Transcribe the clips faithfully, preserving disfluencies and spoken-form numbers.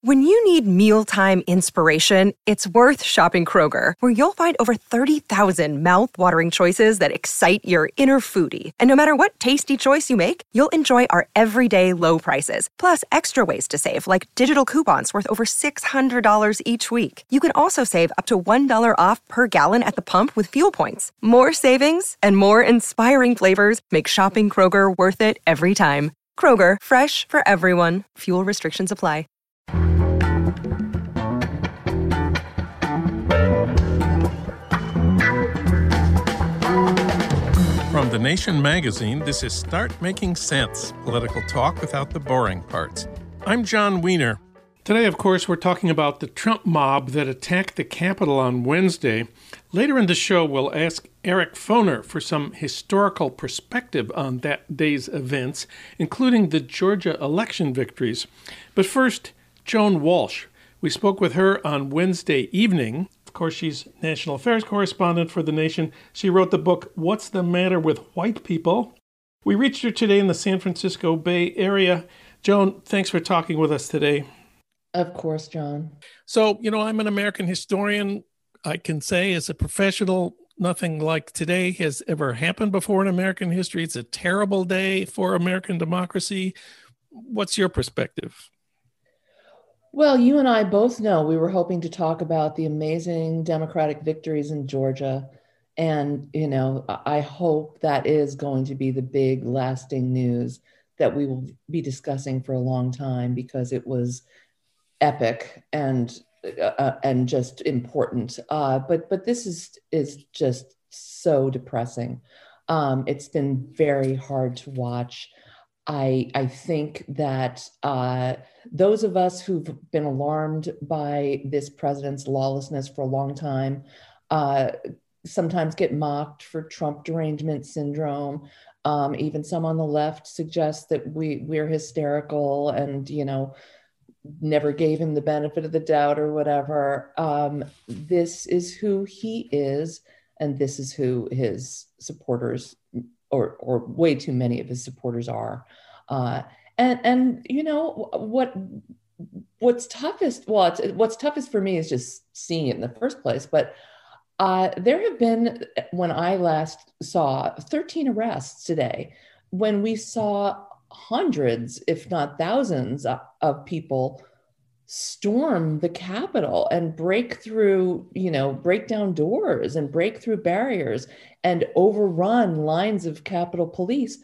When you need mealtime inspiration, it's worth shopping Kroger, where you'll find over thirty thousand mouth-watering choices that excite your inner foodie. And no matter what tasty choice you make, you'll enjoy our everyday low prices, plus extra ways to save, like digital coupons worth over six hundred dollars each week. You can also save up to one dollar off per gallon at the pump with fuel points. More savings and more inspiring flavors make shopping Kroger worth it every time. Kroger, fresh for everyone. Fuel restrictions apply. From The Nation magazine, this is Start Making Sense, political talk without the boring parts. I'm John Wiener. Today, of course, we're talking about the Trump mob that attacked the Capitol on Wednesday. Later in the show, we'll ask Eric Foner for some historical perspective on that day's events, including the Georgia election victories. But first, Joan Walsh. We spoke with her on Wednesday evening. Of course, she's national affairs correspondent for The Nation. She wrote the book, What's the Matter with White People? We reached her today in the San Francisco Bay Area. Joan, thanks for talking with us today. Of course, John. So, you know, I'm an American historian. I can say as a professional, nothing like today has ever happened before in American history. It's a terrible day for American democracy. What's your perspective? Well, you and I both know we were hoping to talk about the amazing Democratic victories in Georgia. And, you know, I hope that is going to be the big lasting news that we will be discussing for a long time, because it was epic and uh, and just important. Uh, but but this is is just so depressing. Um, it's been very hard to watch. I, I think that uh, those of us who've been alarmed by this president's lawlessness for a long time uh, sometimes get mocked for Trump derangement syndrome. Um, even some on the left suggest that we, we're hysterical and, you know, never gave him the benefit of the doubt or whatever. Um, this is who he is, and this is who his supporters Or, or way too many of his supporters are. Uh, and, and, you know, what what's toughest, well, it's, what's toughest for me is just seeing it in the first place. But uh, there have been, when I last saw, thirteen arrests today, when we saw hundreds, if not thousands of, of people storm the Capitol and break through, you know, break down doors and break through barriers and overrun lines of Capitol Police.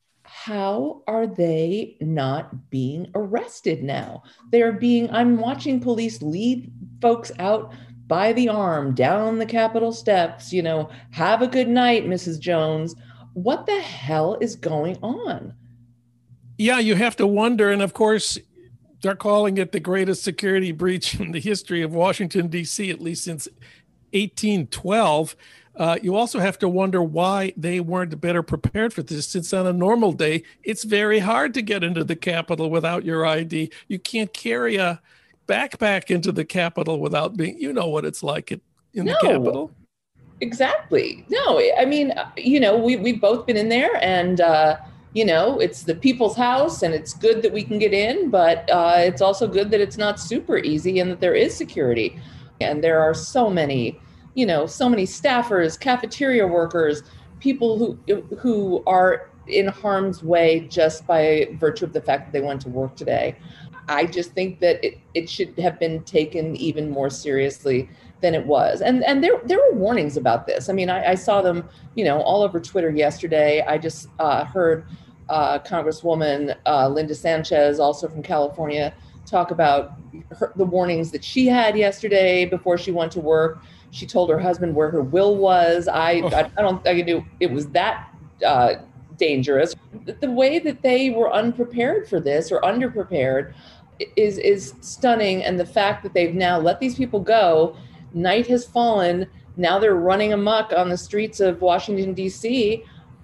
How are they not being arrested now? They're being, I'm watching police lead folks out by the arm down the Capitol steps, you know, have a good night, Missus Jones. What the hell is going on? Yeah, you have to wonder. And of course, they're calling it the greatest security breach in the history of Washington, D C, at least since eighteen twelve. Uh, you also have to wonder why they weren't better prepared for this, since on a normal day, it's very hard to get into the Capitol without your I D. You can't carry a backpack into the Capitol without being, you know what it's like in no, the Capitol. Exactly. No, I mean, you know, we, we've both been in there, and, uh, you know, it's the people's house, and it's good that we can get in, but uh, it's also good that it's not super easy and that there is security. And there are so many, you know, so many staffers, cafeteria workers, people who who are in harm's way just by virtue of the fact that they went to work today. I just think that it, it should have been taken even more seriously than it was. And and there there were warnings about this. I mean, I, I saw them, you know, all over Twitter yesterday. I just uh, heard uh, Congresswoman uh, Linda Sanchez, also from California, talk about her, the warnings that she had yesterday before she went to work. She told her husband where her will was. I oh. I, I don't I knew it was that uh, dangerous. The way that they were unprepared for this or underprepared is is stunning. And the fact that they've now let these people go, night has fallen. Now they're running amok on the streets of Washington, D C.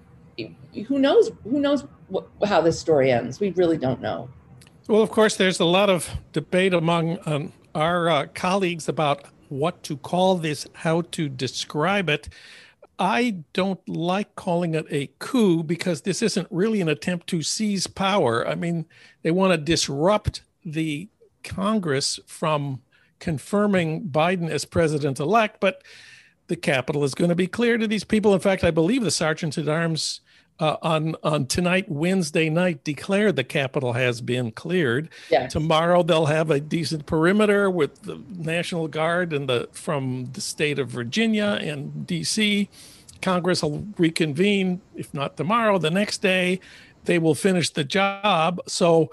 Who knows? Who knows what, how this story ends? We really don't know. Well, of course, there's a lot of debate among um, our uh, colleagues about what to call this, how to describe it. I don't like calling it a coup because this isn't really an attempt to seize power. I mean, they want to disrupt the Congress from confirming Biden as president-elect, but the Capitol is going to be clear to these people. In fact, I believe the Sergeant at Arms uh, on, on tonight, Wednesday night, declared the Capitol has been cleared. Yes. Tomorrow, they'll have a decent perimeter with the National Guard and the from the state of Virginia and D C. Congress will reconvene, if not tomorrow, the next day. They will finish the job. So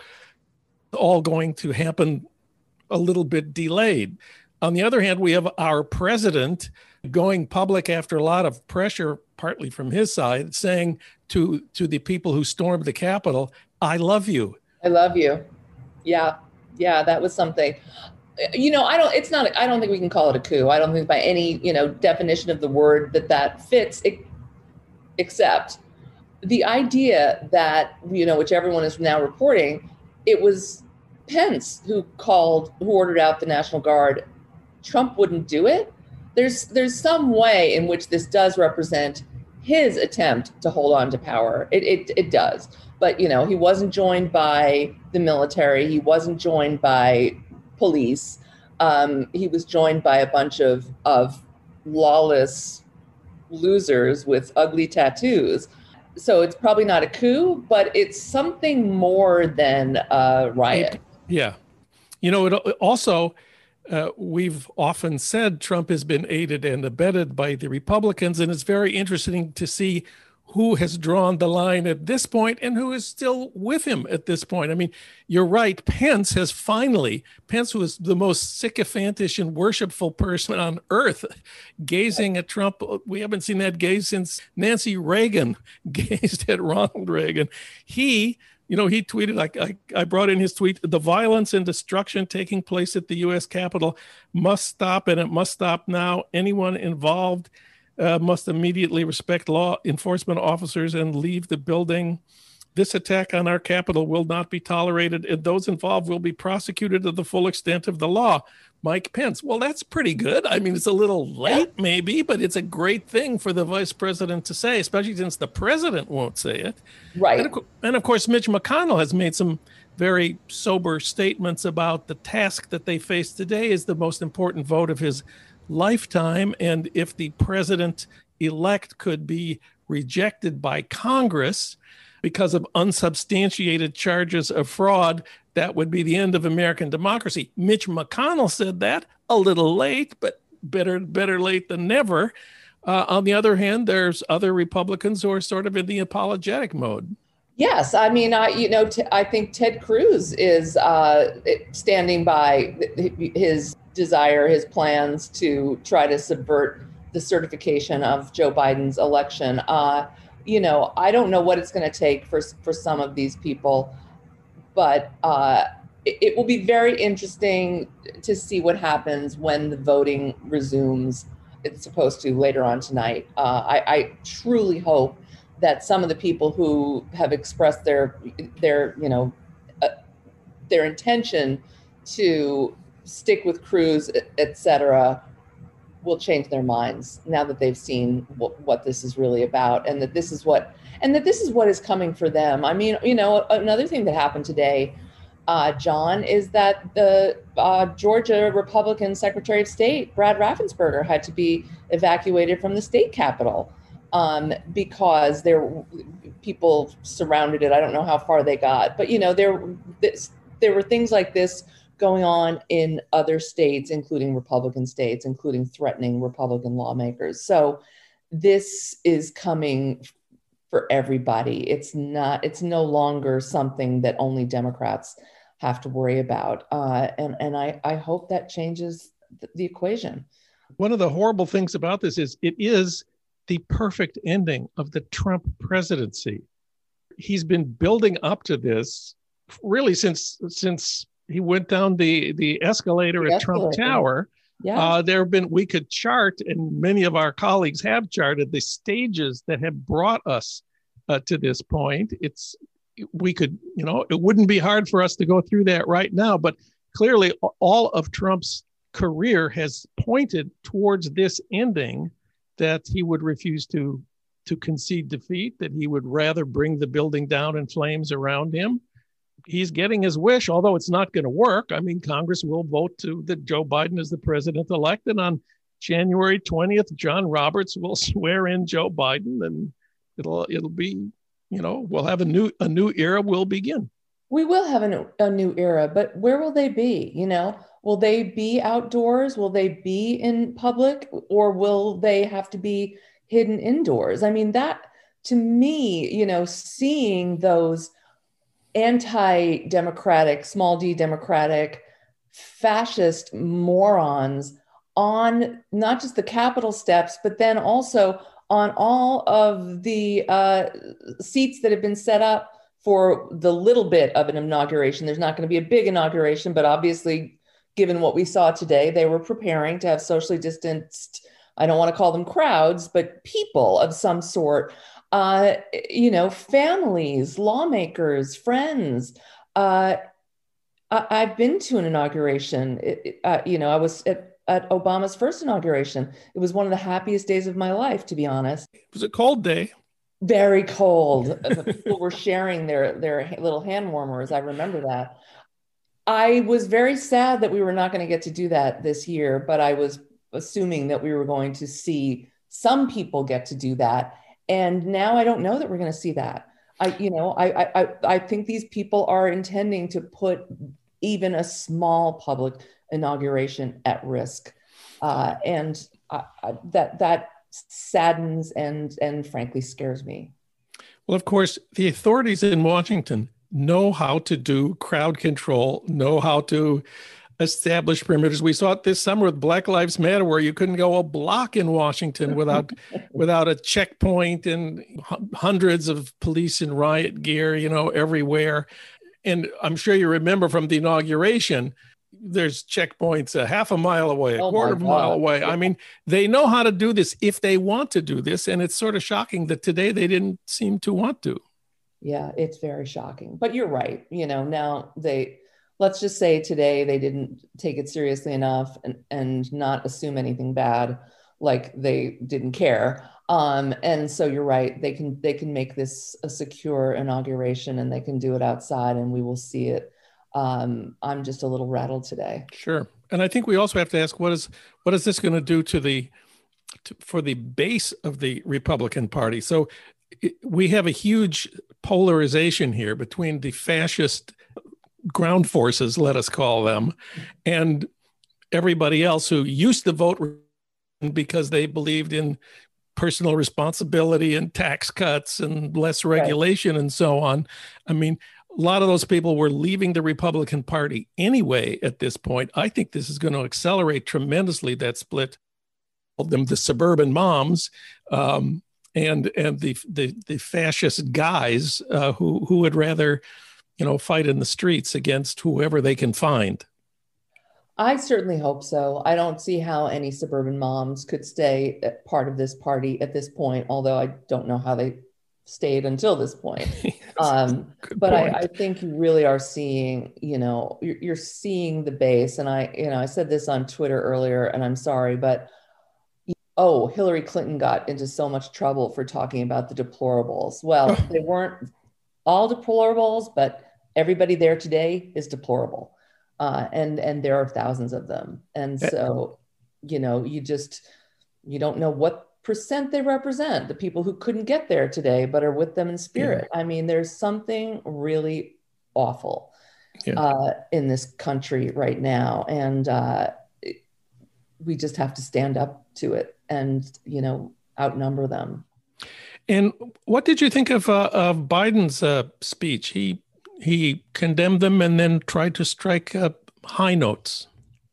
all going to happen a little bit delayed. On the other hand, we have our president going public after a lot of pressure, partly from his side, saying to, to the people who stormed the Capitol, I love you. I love you. Yeah. Yeah, that was something. You know, I don't, it's not, I don't think we can call it a coup. I don't think by any, you know, definition of the word that that fits, except the idea that, you know, which everyone is now reporting, it was Pence who called, who ordered out the National Guard. Trump wouldn't do it. There's there's some way in which this does represent his attempt to hold on to power. It it it does. But, you know, he wasn't joined by the military. He wasn't joined by police. Um, he was joined by a bunch of of lawless losers with ugly tattoos. So it's probably not a coup, but it's something more than a riot. Yeah. You know, it also, uh, we've often said Trump has been aided and abetted by the Republicans, and it's very interesting to see who has drawn the line at this point and who is still with him at this point. I mean, you're right. Pence has finally, Pence was the most sycophantish and worshipful person on earth, gazing at Trump. We haven't seen that gaze since Nancy Reagan gazed at Ronald Reagan. He, you know, he tweeted, like I, I brought in his tweet, the violence and destruction taking place at the U S Capitol must stop, and it must stop now. Anyone involved Uh, must immediately respect law enforcement officers and leave the building. This attack on our Capitol will not be tolerated, and those involved will be prosecuted to the full extent of the law. Mike Pence. Well, that's pretty good. I mean, it's a little late maybe, but it's a great thing for the vice president to say, especially since the president won't say it. Right. And of, and of course, Mitch McConnell has made some very sober statements about the task that they face today is the most important vote of his lifetime. And if the president-elect could be rejected by Congress because of unsubstantiated charges of fraud, that would be the end of American democracy. Mitch McConnell said that a little late, but better better late than never. Uh, on the other hand, there's other Republicans who are sort of in the apologetic mode. Yes, I mean, I you know, t- I think Ted Cruz is uh, standing by his desire, his plans to try to subvert the certification of Joe Biden's election. Uh, you know, I don't know what it's going to take for for some of these people, but uh, it, it will be very interesting to see what happens when the voting resumes. It's supposed to later on tonight. Uh, I, I truly hope that some of the people who have expressed their their you know uh, their intention to stick with Cruz, et cetera, will change their minds now that they've seen what, what this is really about, and that this is what and that this is what is coming for them. I mean, you know, another thing that happened today, uh, John, is that the uh, Georgia Republican Secretary of State, Brad Raffensperger, had to be evacuated from the state capitol um, because there people surrounded it. I don't know how far they got, but you know, there this, there were things like this going on in other states, including Republican states, including threatening Republican lawmakers. So this is coming for everybody. It's not, it's no longer something that only Democrats have to worry about. Uh, and and I, I hope that changes th- the equation. One of the horrible things about this is it is the perfect ending of the Trump presidency. He's been building up to this really since, since he went down the, the escalator the at escalator. Trump Tower. Yeah. Uh, there have been, we could chart, and many of our colleagues have charted the stages that have brought us uh, to this point. It's, we could, you know, it wouldn't be hard for us to go through that right now, but clearly all of Trump's career has pointed towards this ending, that he would refuse to, to concede defeat, that he would rather bring the building down in flames around him. he's getting his wish, although it's not going to work. I mean, Congress will vote to that Joe Biden is the president-elect, and on January twentieth, John Roberts will swear in Joe Biden, and it'll it'll be, you know, we'll have a new a new era will begin. We will have a, a new era, but where will they be? You know, will they be outdoors? Will they be in public, or will they have to be hidden indoors? I mean, that to me, you know, seeing those anti-democratic, small d democratic, fascist morons on not just the Capitol steps, but then also on all of the uh, seats that have been set up for the little bit of an inauguration. There's not going to be a big inauguration, but obviously, given what we saw today, they were preparing to have socially distanced, I don't want to call them crowds, but people of some sort, uh, you know, families, lawmakers, friends. Uh, I- I've been to an inauguration. It, it, uh, you know, I was at, at Obama's first inauguration. It was one of the happiest days of my life, to be honest. It was a cold day. Very cold. The people were sharing their, their little hand warmers. I remember that. I was very sad that we were not going to get to do that this year, but I was assuming that we were going to see some people get to do that. And now I don't know that we're going to see that. I, you know, I, I, I think these people are intending to put even a small public inauguration at risk. Uh, and I, I, that, that saddens and, and frankly scares me. Well, of course, the authorities in Washington know how to do crowd control, know how to establish perimeters. We saw it this summer with Black Lives Matter, where you couldn't go a block in Washington without without a checkpoint and hundreds of police in riot gear, you know, everywhere. And I'm sure you remember from the inauguration, there's checkpoints a half a mile away, a Oh quarter of a mile away. Yeah. I mean, they know how to do this if they want to do this. And it's sort of shocking that today they didn't seem to want to. Yeah, it's very shocking. But you're right. You know, now they, let's just say today they didn't take it seriously enough and, and not assume anything bad, like they didn't care. Um, and so you're right. They can they can make this a secure inauguration, and they can do it outside, and we will see it. Um, I'm just a little rattled today. Sure. And I think we also have to ask, what is what is this going to do to the to, for the base of the Republican Party? So it, we have a huge polarization here between the fascist ground forces, let us call them, and everybody else who used to vote because they believed in personal responsibility and tax cuts and less regulation, right, and so on. I mean, a lot of those people were leaving the Republican Party anyway at this point. I think this is going to accelerate tremendously that split of them, the suburban moms, um, and and the the the fascist guys uh, who who would rather, you know, fight in the streets against whoever they can find. I certainly hope so. I don't see how any suburban moms could stay part of this party at this point, although I don't know how they stayed until this point. Um, but I, I think you really are seeing, you know, you're, you're seeing the base. And I, you know, I said this on Twitter earlier, and I'm sorry, but oh, Hillary Clinton got into so much trouble for talking about the deplorables. Well, they weren't all deplorables, but everybody there today is deplorable. Uh, and, and there are thousands of them. And so, you know, you just, you don't know what percent they represent, the people who couldn't get there today, but are with them in spirit. Yeah. I mean, there's something really awful yeah. uh, in this country right now. And uh, it, we just have to stand up to it and, you know, outnumber them. And what did you think of, uh, of Biden's uh, speech? He he condemned them and then tried to strike uh, high notes.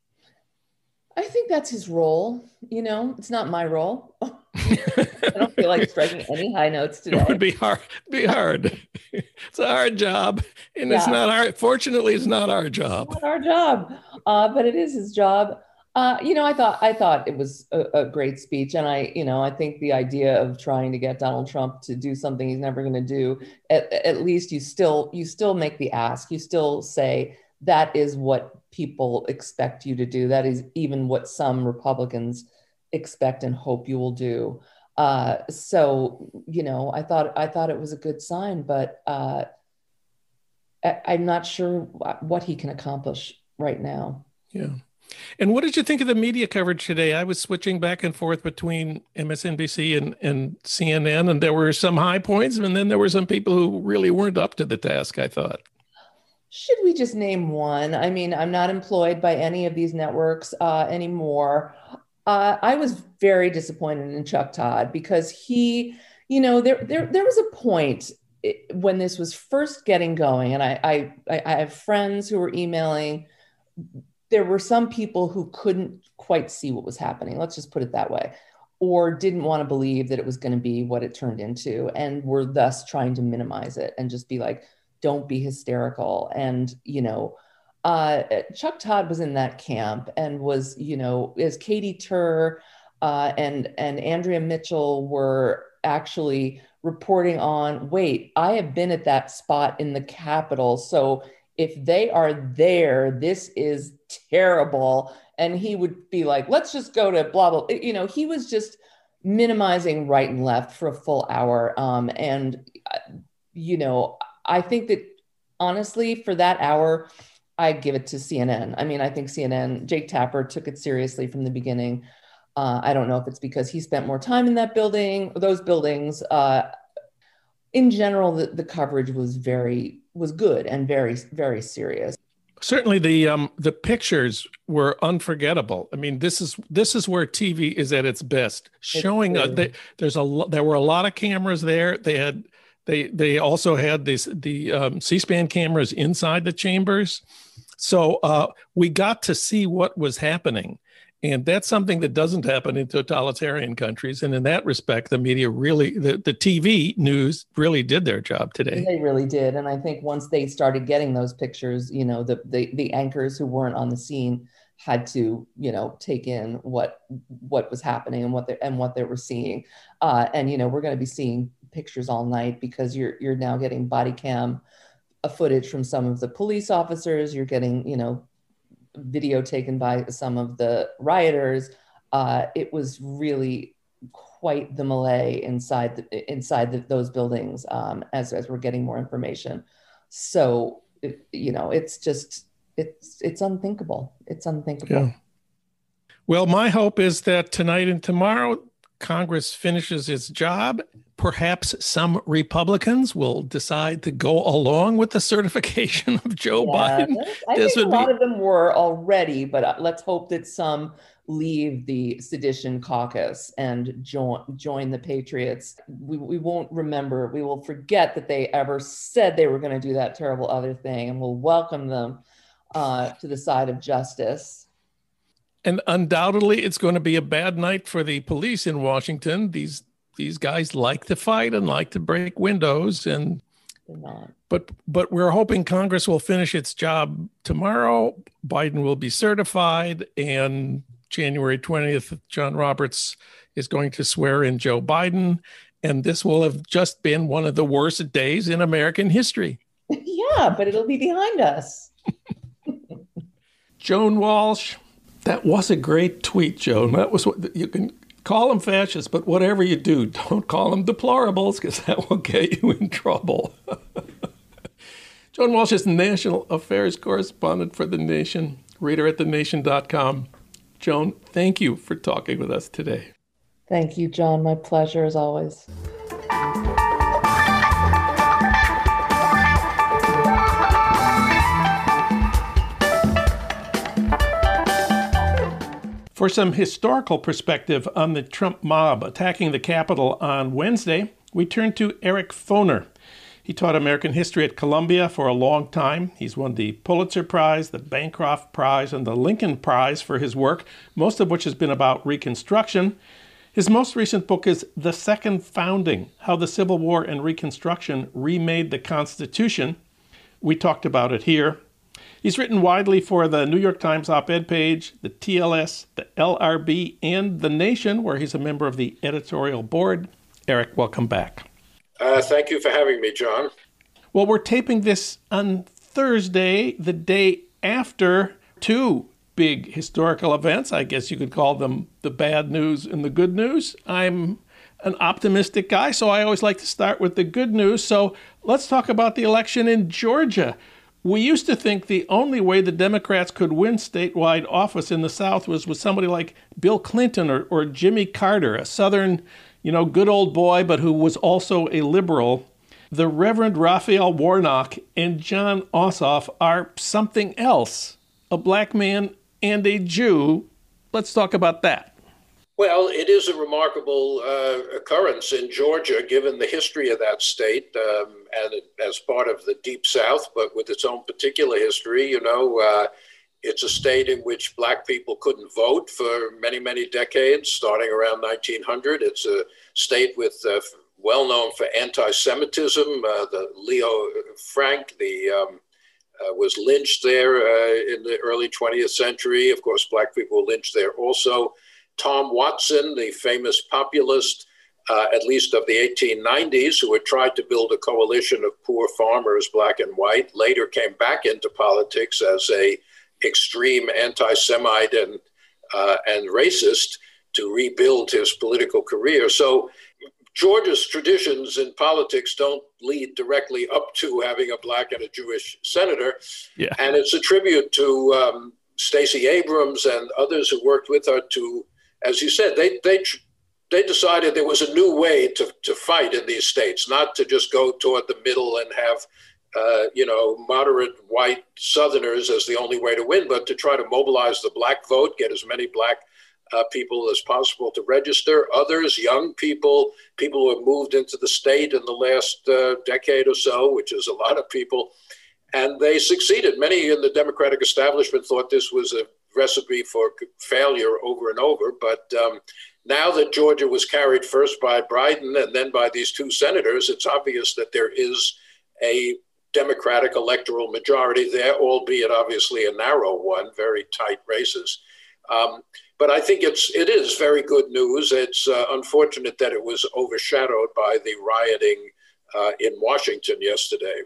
I think that's his role. You know, it's not my role. I don't feel like striking any high notes today. It would be hard. Be hard. It's a hard job, and yeah. it's not our. Fortunately, it's not our job. It's not our job, uh, but it is his job. Uh, you know, I thought I thought it was a, a great speech, and I, you know, I think the idea of trying to get Donald Trump to do something he's never going to do, at, at least you still you still make the ask. You still say that is what people expect you to do. That is even what some Republicans expect and hope you will do. Uh, so, you know, I thought I thought it was a good sign, but uh, I, I'm not sure what he can accomplish right now. Yeah. And what did you think of the media coverage today? I was switching back and forth between M S N B C and, and C N N, and there were some high points, and then there were some people who really weren't up to the task, I thought. Should we just name one? I mean, I'm not employed by any of these networks uh, anymore. Uh, I was very disappointed in Chuck Todd because he, you know, there there there was a point when this was first getting going, and I I, I have friends who were emailing. There were some people who couldn't quite see what was happening. Let's just put it that way, or didn't want to believe that it was going to be what it turned into, and were thus trying to minimize it and just be like, don't be hysterical. And, you know, uh, Chuck Todd was in that camp and was, you know, as Katie Tur uh, and, and Andrea Mitchell were actually reporting on, wait, I have been at that spot in the Capitol. So if they are there, this is terrible. And he would be like, let's just go to blah, blah. You know, he was just minimizing right and left for a full hour. Um, and, you know, I think that honestly, for that hour, I'd give it to C N N. I mean, I think C N N, Jake Tapper took it seriously from the beginning. Uh, I don't know if it's because he spent more time in that building, those buildings. Uh, in general, the, the coverage was very, was good and very, very serious. Certainly, the um, the pictures were unforgettable. I mean, this is this is where T V is at its best. Showing a, they, there's a there were a lot of cameras there. They had they they also had this the um, C-SPAN cameras inside the chambers, so uh, we got to see what was happening. And that's something that doesn't happen in totalitarian countries. And in that respect, the media really, the, the T V news really did their job today. They really did. And I think once they started getting those pictures, you know, the the, the anchors who weren't on the scene had to, you know, take in what what was happening and what they and what they were seeing. Uh, and, you know, we're going to be seeing pictures all night because you're you're now getting body cam uh, footage from some of the police officers. You're getting, you know, video taken by some of the rioters. Uh, it was really quite the melee inside the, inside the, those buildings um, as, as we're getting more information. So, it, you know, it's just, it's, it's unthinkable. It's unthinkable. Yeah. Well, my hope is that tonight and tomorrow, Congress finishes its job. Perhaps some Republicans will decide to go along with the certification of Joe yeah, Biden. I this think would a lot be... of them were already, but let's hope that some leave the sedition caucus and join join the Patriots. We, we won't remember, we will forget that they ever said they were going to do that terrible other thing, and we'll welcome them uh, to the side of justice. And undoubtedly, it's going to be a bad night for the police in Washington. These these guys like to fight and like to break windows, and not. but but we're hoping Congress will finish its job tomorrow. Biden will be certified, and January twentieth, John Roberts is going to swear in Joe Biden, and this will have just been one of the worst days in American history. Yeah, but it'll be behind us. Joan Walsh. That was a great tweet, Joan. That was what you can call them fascists, but whatever you do, don't call them deplorables because that will get you in trouble. Joan Walsh is national affairs correspondent for The Nation, reader at the nation dot com. Joan, thank you for talking with us today. Thank you, John. My pleasure as always. For some historical perspective on the Trump mob attacking the Capitol on Wednesday, we turn to Eric Foner. He taught American history at Columbia for a long time. He's won the Pulitzer Prize, the Bancroft Prize, and the Lincoln Prize for his work, most of which has been about Reconstruction. His most recent book is The Second Founding: How the Civil War and Reconstruction Remade the Constitution. We talked about it here. He's written widely for the New York Times op-ed page, the T L S, the L R B, and The Nation, where he's a member of the editorial board. Eric, welcome back. Uh, thank you for having me, John. Well, we're taping this on Thursday, the day after two big historical events. I guess you could call them the bad news and the good news. I'm an optimistic guy, so I always like to start with the good news. So let's talk about the election in Georgia. We used to think the only way the Democrats could win statewide office in the South was with somebody like Bill Clinton or, or Jimmy Carter, a Southern, you know, good old boy, but who was also a liberal. The Reverend Raphael Warnock and Jon Ossoff are something else, a black man and a Jew. Let's talk about that. Well, it is a remarkable uh, occurrence in Georgia, given the history of that state, um, and it, as part of the Deep South, but with its own particular history. You know, uh, it's a state in which black people couldn't vote for many, many decades, starting around nineteen hundred. It's a state with uh, well known for anti-Semitism. Uh, the Leo Frank, the um, uh, was lynched there uh, in the early twentieth century. Of course, black people were lynched there also. Tom Watson, the famous populist, uh, at least of the eighteen nineties, who had tried to build a coalition of poor farmers, black and white, later came back into politics as a extreme anti-Semite and, uh, and racist to rebuild his political career. So Georgia's traditions in politics don't lead directly up to having a black and a Jewish senator. Yeah. And it's a tribute to um, Stacey Abrams and others who worked with her to, as you said, they they they decided there was a new way to, to fight in these states, not to just go toward the middle and have, uh, you know, moderate white Southerners as the only way to win, but to try to mobilize the black vote, get as many black uh, people as possible to register. Others, young people, people who have moved into the state in the last uh, decade or so, which is a lot of people. And they succeeded. Many in the Democratic establishment thought this was a recipe for failure over and over. But um, now that Georgia was carried first by Biden and then by these two senators, it's obvious that there is a Democratic electoral majority there, albeit obviously a narrow one, very tight races. Um, but I think it's it is very good news. It's uh, unfortunate that it was overshadowed by the rioting uh, in Washington yesterday.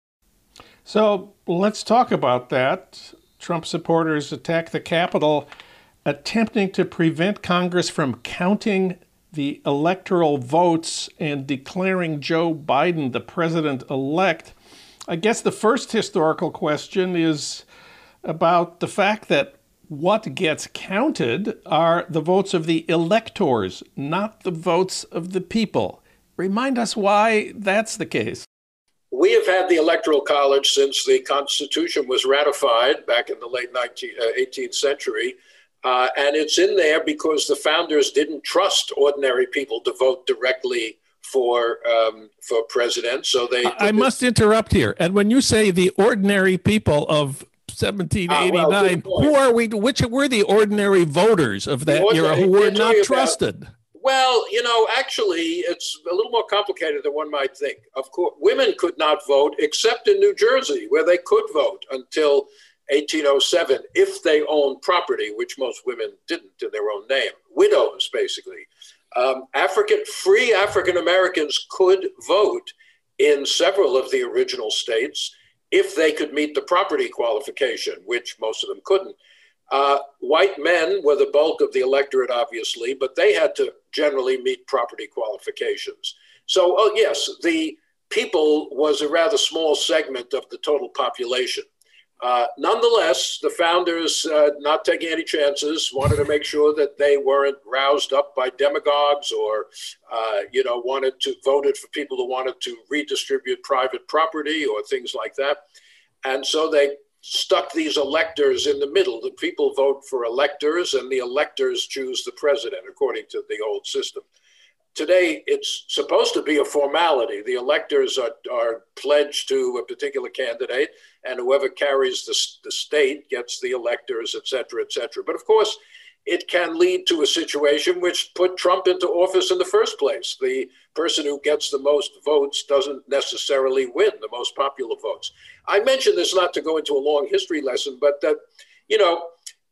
So let's talk about that. Trump supporters attacked the Capitol, attempting to prevent Congress from counting the electoral votes and declaring Joe Biden the president-elect. I guess the first historical question is about the fact that what gets counted are the votes of the electors, not the votes of the people. Remind us why that's the case. We have had the Electoral College since the Constitution was ratified back in the late nineteenth, uh, eighteenth century. Uh, and it's in there because the founders didn't trust ordinary people to vote directly for um, for president. So they. I, I must interrupt here. And when you say the ordinary people of seventeen eighty-nine, uh, well, who are we? Which were the ordinary voters of that era who were not trusted? About, well, you know, actually, it's a little more complicated than one might think. Of course, women could not vote except in New Jersey, where they could vote until eighteen oh seven if they owned property, which most women didn't in their own name. Widows, basically. Um, African free African Americans could vote in several of the original states if they could meet the property qualification, which most of them couldn't. Uh, white men were the bulk of the electorate, obviously, but they had to generally meet property qualifications. So, oh, yes, the people was a rather small segment of the total population. Uh, nonetheless, the founders, uh, not taking any chances, wanted to make sure that they weren't roused up by demagogues or, uh, you know, wanted to voted for people who wanted to redistribute private property or things like that. And so they stuck these electors in the middle. The people vote for electors and the electors choose the president, according to the old system. Today, it's supposed to be a formality. The electors are, are pledged to a particular candidate, and whoever carries the, the state gets the electors, et cetera, et cetera. But of course, it can lead to a situation which put Trump into office in the first place. The person who gets the most votes doesn't necessarily win the most popular votes. I mention this not to go into a long history lesson, but that, you know,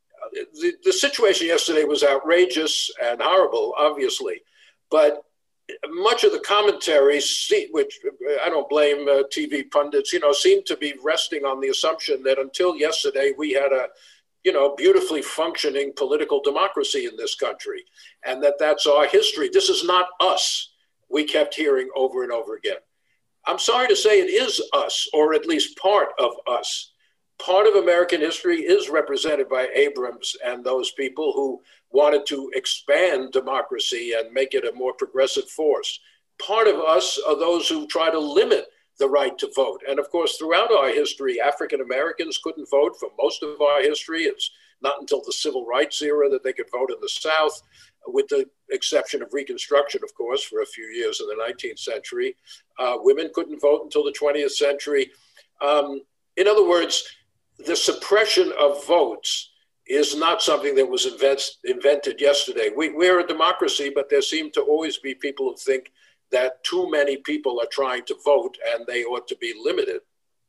the, the situation yesterday was outrageous and horrible, obviously. But much of the commentary, which I don't blame uh, T V pundits, you know, seemed to be resting on the assumption that until yesterday we had a, you know, beautifully functioning political democracy in this country, and that that's our history. This is not us, we kept hearing over and over again. I'm sorry to say it is us, or at least part of us. Part of American history is represented by Abrams and those people who wanted to expand democracy and make it a more progressive force. Part of us are those who try to limit the right to vote. And of course, throughout our history, African Americans couldn't vote for most of our history. It's not until the civil rights era that they could vote in the South, with the exception of Reconstruction, of course, for a few years in the nineteenth century. Uh, women couldn't vote until the twentieth century. Um, in other words, the suppression of votes is not something that was invent, invented yesterday. We, we're a democracy, but there seem to always be people who think that too many people are trying to vote and they ought to be limited.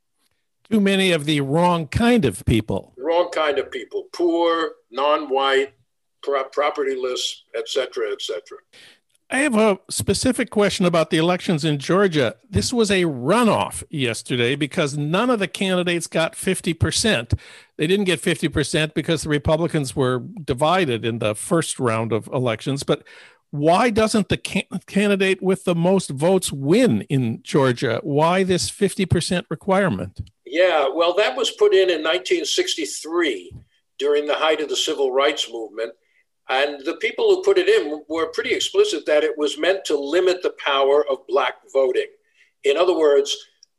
Too many of the wrong kind of people. Wrong kind of people, poor, non-white, pro- propertyless, et cetera, et cetera. I have a specific question about the elections in Georgia. This was a runoff yesterday because none of the candidates got fifty percent. They didn't get fifty percent because the Republicans were divided in the first round of elections. But why doesn't the can- candidate with the most votes win in Georgia? Why this fifty percent requirement? Yeah, well, that was put in in nineteen sixty-three during the height of the civil rights movement. And the people who put it in were pretty explicit that it was meant to limit the power of Black voting. In other words,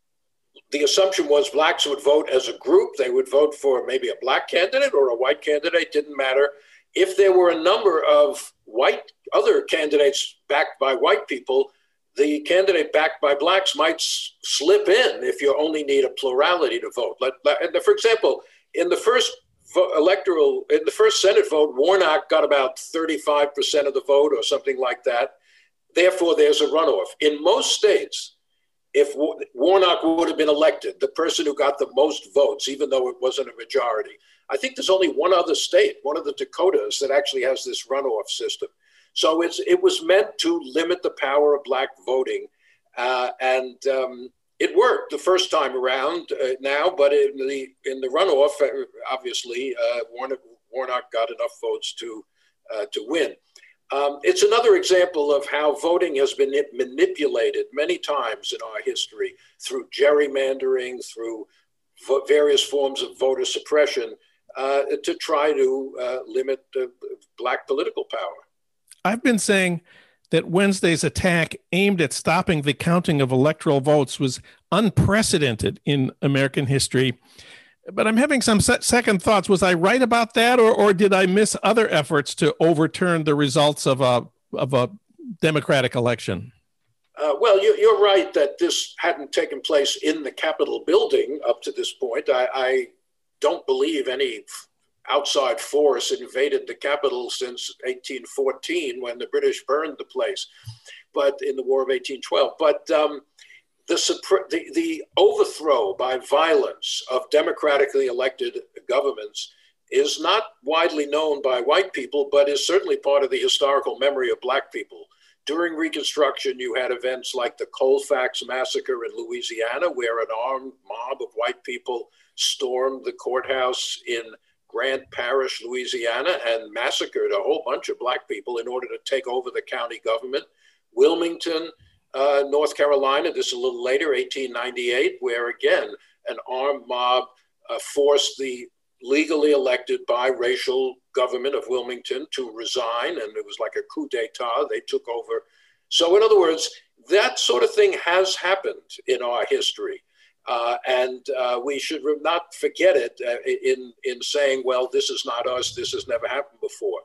the assumption was Blacks would vote as a group. They would vote for maybe a Black candidate or a white candidate, didn't matter. If there were a number of white other candidates backed by white people, the candidate backed by Blacks might s- slip in if you only need a plurality to vote. Let, let, for example, in the first vo- electoral, in the first Senate vote, Warnock got about thirty-five percent of the vote or something like that. Therefore, there's a runoff. In most states, if War- Warnock would have been elected, the person who got the most votes, even though it wasn't a majority. I think there's only one other state, one of the Dakotas, that actually has this runoff system. So it's, it was meant to limit the power of Black voting. Uh, and um, it worked the first time around uh, now, but in the in the runoff, uh, obviously, uh, Warnock, Warnock got enough votes to, uh, to win. Um, it's another example of how voting has been manipulated many times in our history through gerrymandering, through vo- various forms of voter suppression, uh, to try to uh, limit uh, Black political power. I've been saying that Wednesday's attack aimed at stopping the counting of electoral votes was unprecedented in American history. But I'm having some se- second thoughts. Was I right about that, or, or did I miss other efforts to overturn the results of a of a Democratic election? Uh, well, you, you're right that this hadn't taken place in the Capitol building up to this point. I, I don't believe any outside force invaded the Capitol since eighteen fourteen, when the British burned the place, but in the War of eighteen twelve. But um, the, the, the overthrow by violence of democratically elected governments is not widely known by white people, but is certainly part of the historical memory of Black people. During Reconstruction, you had events like the Colfax massacre in Louisiana, where an armed mob of white people stormed the courthouse in Grant Parish, Louisiana, and massacred a whole bunch of Black people in order to take over the county government. Wilmington, uh, North Carolina, this is a little later, eighteen ninety-eight, where again, an armed mob uh, forced the legally elected biracial government of Wilmington to resign, and it was like a coup d'etat. They took over. So in other words, that sort of thing has happened in our history. Uh, and uh, we should not forget it uh, in, in saying, well, this is not us, this has never happened before.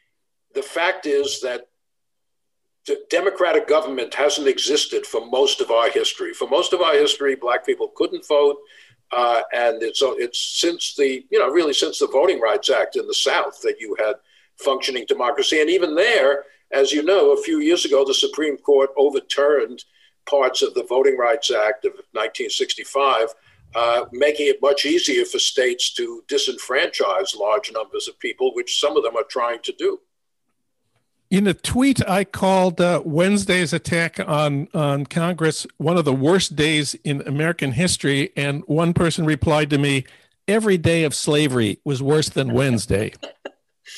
The fact is that the democratic government hasn't existed for most of our history. For most of our history, Black people couldn't vote. Uh, and it's, it's since the, you know, really since the Voting Rights Act in the South that you had functioning democracy. And even there, as you know, a few years ago, the Supreme Court overturned parts of the Voting Rights Act of nineteen sixty-five, uh, making it much easier for states to disenfranchise large numbers of people, which some of them are trying to do. In a tweet, I called uh, Wednesday's attack on, on Congress one of the worst days in American history, and one person replied to me, every day of slavery was worse than Wednesday.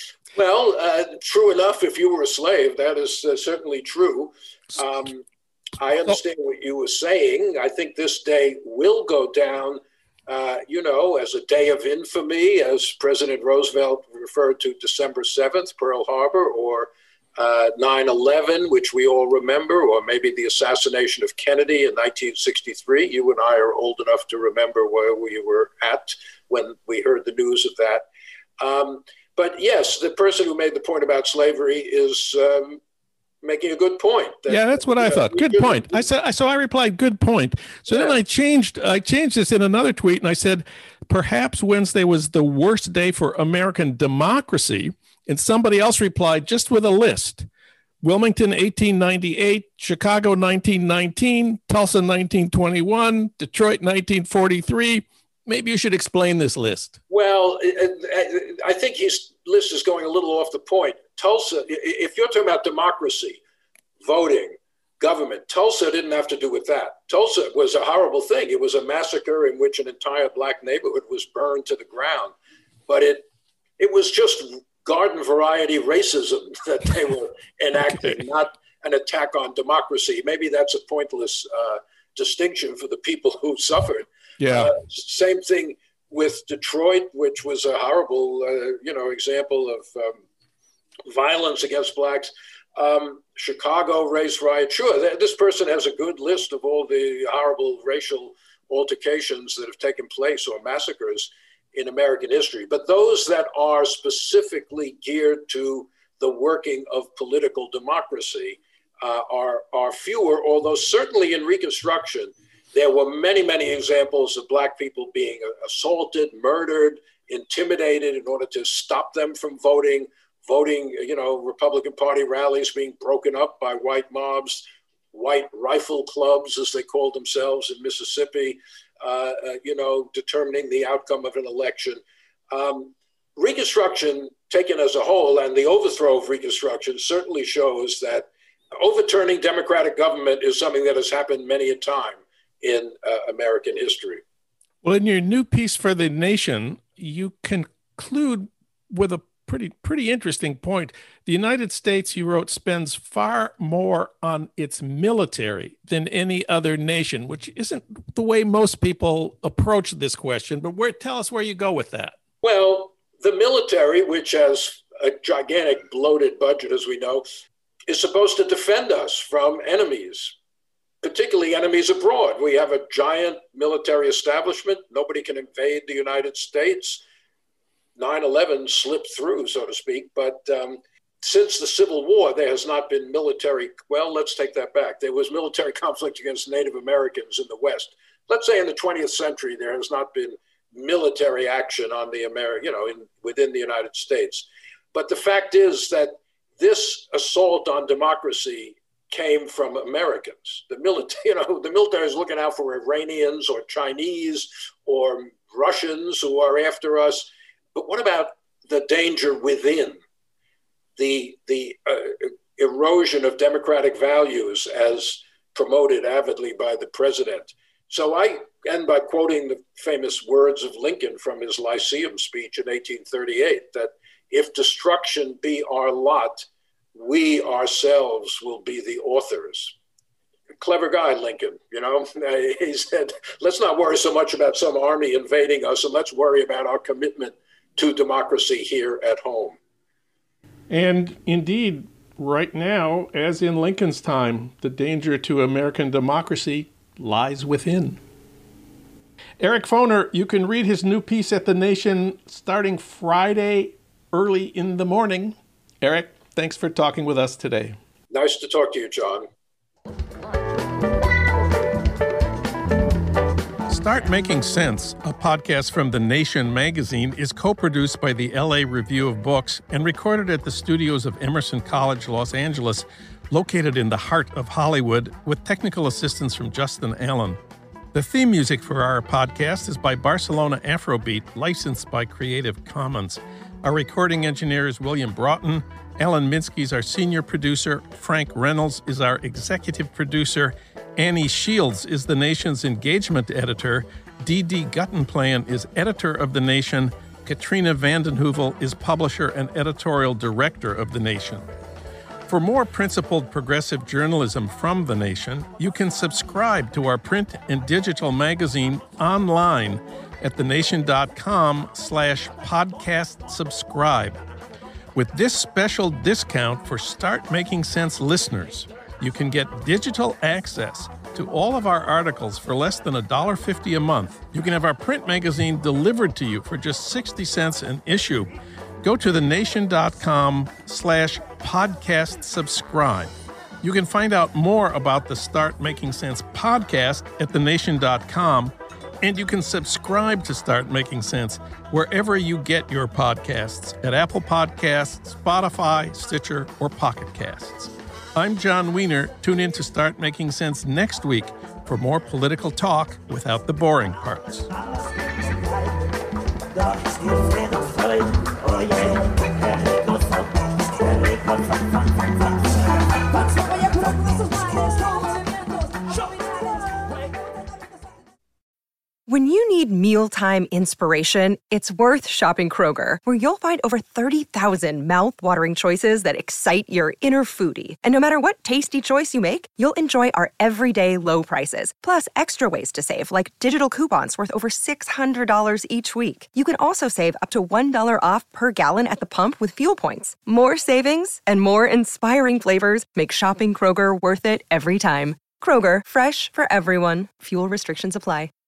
Well, uh, true enough, if you were a slave, that is uh, certainly true. Um, I understand what you were saying. I think this day will go down, uh, you know, as a day of infamy, as President Roosevelt referred to December seventh, Pearl Harbor, or uh, nine eleven, which we all remember, or maybe the assassination of Kennedy in nineteen sixty-three. You and I are old enough to remember where we were at when we heard the news of that. Um, but yes, the person who made the point about slavery is um, making a good point. That, yeah, that's what I know, thought. Good point. I said, so I replied, good point. So yeah. then I changed, I changed this in another tweet, and I said, perhaps Wednesday was the worst day for American democracy. And somebody else replied, just with a list: Wilmington, eighteen ninety-eight, Chicago, nineteen nineteen, Tulsa, nineteen twenty-one, Detroit, nineteen forty-three. Maybe you should explain this list. Well, I think his list is going a little off the point. Tulsa, if you're talking about democracy, voting, government, Tulsa didn't have to do with that. Tulsa was a horrible thing. It was a massacre in which an entire black neighborhood was burned to the ground. But it it was just garden variety racism that they were enacting, okay. Not an attack on democracy. Maybe that's a pointless uh, distinction for the people who suffered. Yeah. Uh, same thing with Detroit, which was a horrible, uh, you know, example of um, violence against blacks. Um, Chicago race riot. Sure, th- this person has a good list of all the horrible racial altercations that have taken place or massacres in American history. But those that are specifically geared to the working of political democracy uh, are, are fewer, although certainly in Reconstruction, there were many, many examples of black people being assaulted, murdered, intimidated in order to stop them from voting, voting, you know, Republican Party rallies being broken up by white mobs, white rifle clubs, as they called themselves in Mississippi, uh, uh, you know, determining the outcome of an election. Um, Reconstruction, taken as a whole, and the overthrow of Reconstruction certainly shows that overturning democratic government is something that has happened many a time in uh, American history. Well, in your new piece for The Nation, you conclude with a pretty pretty interesting point. The United States, you wrote, spends far more on its military than any other nation, which isn't the way most people approach this question. But where, tell us where you go with that. Well, the military, which has a gigantic bloated budget, as we know, is supposed to defend us from enemies, particularly enemies abroad. We have a giant military establishment. Nobody can invade the United States. nine eleven slipped through, so to speak. But um, since the Civil War, there has not been military, well, let's take that back. There was military conflict against Native Americans in the West. Let's say in the twentieth century, there has not been military action on the Ameri- you know, in, within the United States. But the fact is that this assault on democracy came from Americans. The military, you know, the military is looking out for Iranians or Chinese or Russians who are after us. But what about the danger within? The, the uh, erosion of democratic values as promoted avidly by the president. So I end by quoting the famous words of Lincoln from his Lyceum speech in eighteen thirty-eight, that if destruction be our lot, we ourselves will be the authors. A clever guy, Lincoln, you know, he said, let's not worry so much about some army invading us, and let's worry about our commitment to democracy here at home. And indeed, right now, as in Lincoln's time, the danger to American democracy lies within. Eric Foner, you can read his new piece at The Nation starting Friday early in the morning. Eric, thanks for talking with us today. Nice to talk to you, John. Start Making Sense, a podcast from The Nation magazine, is co-produced by the L A Review of Books and recorded at the studios of Emerson College, Los Angeles, located in the heart of Hollywood, with technical assistance from Justin Allen. The theme music for our podcast is by Barcelona Afrobeat, licensed by Creative Commons. Our recording engineer is William Broughton. Alan Minsky is our senior producer. Frank Reynolds is our executive producer. Annie Shields is The Nation's engagement editor. Dee Dee Guttenplan is editor of The Nation. Katrina Vanden Heuvel is publisher and editorial director of The Nation. For more principled progressive journalism from The Nation, you can subscribe to our print and digital magazine online at thenation.com slash podcast subscribe. With this special discount for Start Making Sense listeners, you can get digital access to all of our articles for less than one dollar fifty a month. You can have our print magazine delivered to you for just sixty cents an issue. Go to thenation.com slash podcast subscribe. You can find out more about the Start Making Sense podcast at thenation dot com, and you can subscribe to Start Making Sense wherever you get your podcasts at Apple Podcasts, Spotify, Stitcher, or Pocket Casts. I'm John Wiener. Tune in to Start Making Sense next week for more political talk without the boring parts. When you need mealtime inspiration, it's worth shopping Kroger, where you'll find over thirty thousand mouth-watering choices that excite your inner foodie. And no matter what tasty choice you make, you'll enjoy our everyday low prices, plus extra ways to save, like digital coupons worth over six hundred dollars each week. You can also save up to one dollar off per gallon at the pump with fuel points. More savings and more inspiring flavors make shopping Kroger worth it every time. Kroger, fresh for everyone. Fuel restrictions apply.